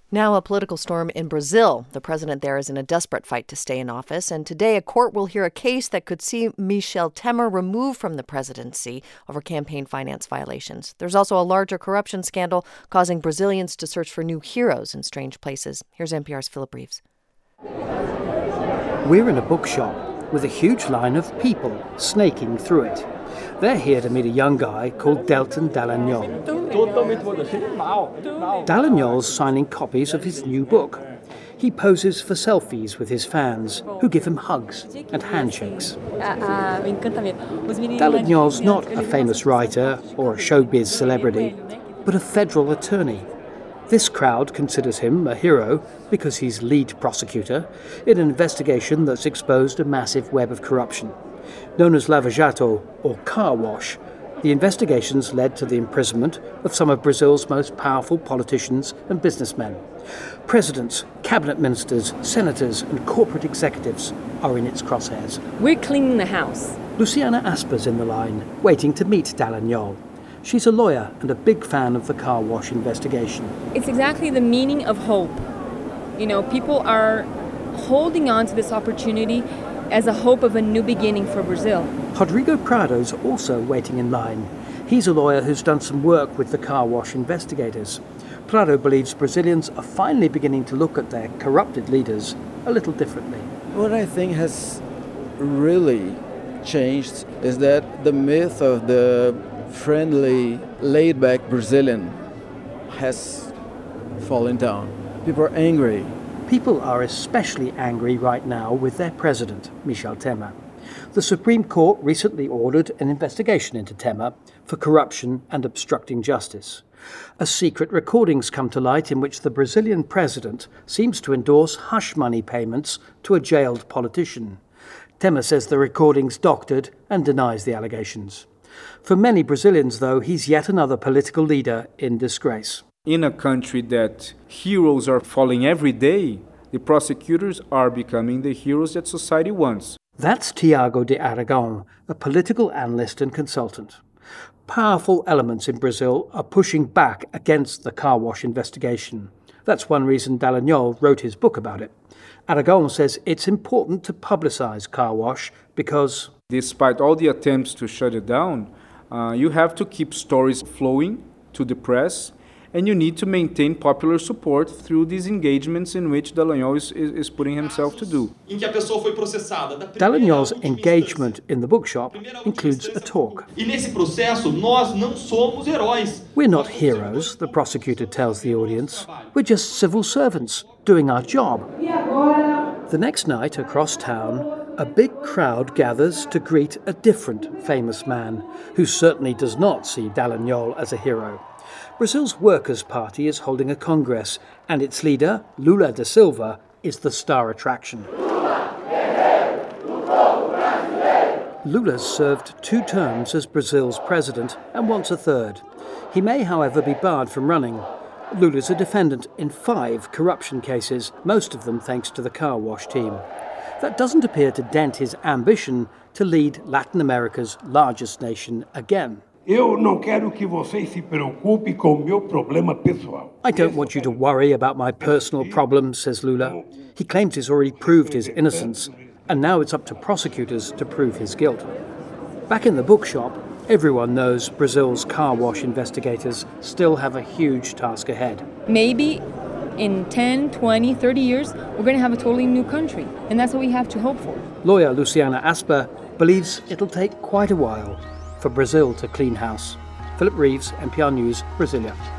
Now a political storm in Brazil. The president there is in a desperate fight to stay in office, and today a court will hear a case that could see Michel Temer removed from the presidency over campaign finance violations. There's also a larger corruption scandal causing Brazilians to search for new heroes in strange places. Here's NPR's Philip Reeves. We're in a bookshop with a huge line of people snaking through it. They're here to meet a young guy called Deltan Dallagnol. Dallagnol's signing copies of his new book. He poses for selfies with his fans, who give him hugs and handshakes. Dallagnol's not a famous writer or a showbiz celebrity, but a federal attorney. This crowd considers him a hero because he's lead prosecutor in an investigation that's exposed a massive web of corruption. Known as Lava Jato, or car wash, the investigations led to the imprisonment of some of Brazil's most powerful politicians and businessmen. Presidents, cabinet ministers, senators and corporate executives are in its crosshairs. We're cleaning the house. Luciana Asper's in the line, waiting to meet Dallagnol. She's a lawyer and a big fan of the car wash investigation. It's exactly the meaning of hope. You know, people are holding on to this opportunity as a hope of a new beginning for Brazil. Rodrigo Prado's also waiting in line. He's a lawyer who's done some work with the car wash investigators. Prado believes Brazilians are finally beginning to look at their corrupted leaders a little differently. What I think has really changed is that the myth of the friendly, laid-back Brazilian has fallen down. People are angry. People are especially angry right now with their president, Michel Temer. The Supreme Court recently ordered an investigation into Temer for corruption and obstructing justice. As secret recordings come to light in which the Brazilian president seems to endorse hush money payments to a jailed politician. Temer says the recordings doctored and denies the allegations. For many Brazilians, though, he's yet another political leader in disgrace. In a country that heroes are falling every day, the prosecutors are becoming the heroes that society wants. That's Tiago de Aragon, a political analyst and consultant. Powerful elements in Brazil are pushing back against the car wash investigation. That's one reason Dallagnol wrote his book about it. Aragon says it's important to publicize car wash because, despite all the attempts to shut it down, you have to keep stories flowing to the press, and you need to maintain popular support through these engagements in which Dallagnol is putting himself to do. Dallagnol's engagement in the bookshop includes a talk. We're not heroes, the prosecutor tells the audience. We're just civil servants doing our job. The next night, across town, a big crowd gathers to greet a different famous man who certainly does not see Dallagnol as a hero. Brazil's Workers' Party is holding a congress, and its leader, Lula da Silva, is the star attraction. Lula's served 2 terms as Brazil's president and wants a third. He may, however, be barred from running. Lula's a defendant in 5 corruption cases, most of them thanks to the car wash team. That doesn't appear to dent his ambition to lead Latin America's largest nation again. I don't want you to worry about my personal problems, says Lula. He claims he's already proved his innocence, and now it's up to prosecutors to prove his guilt. Back in the bookshop, everyone knows Brazil's car wash investigators still have a huge task ahead. Maybe in 10, 20, 30 years, we're going to have a totally new country, and that's what we have to hope for. Lawyer Luciana Asper believes it'll take quite a while for Brazil to clean house. Philip Reeves, NPR News, Brasilia.